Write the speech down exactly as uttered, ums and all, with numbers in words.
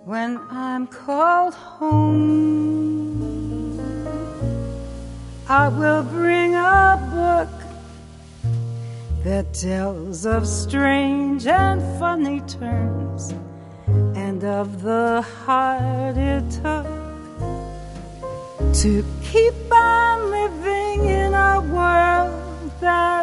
when I'm called home. I will bring a book that tells of strange and funny turns, and of the heart it took to keep on living in a world that